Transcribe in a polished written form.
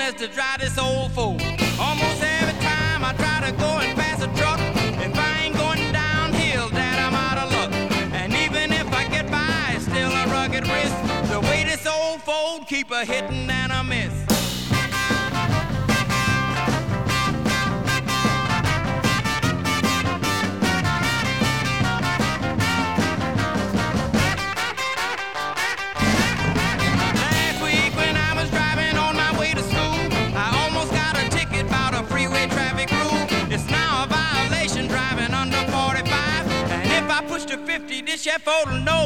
as to drive this old Ford. Almost every time I try to go and pass a truck, if I ain't going downhill, Dad, I'm out of luck. And even if I get by, it's still a rugged risk. The way this old Ford keep a hitting and a miss. This Chef Ford will know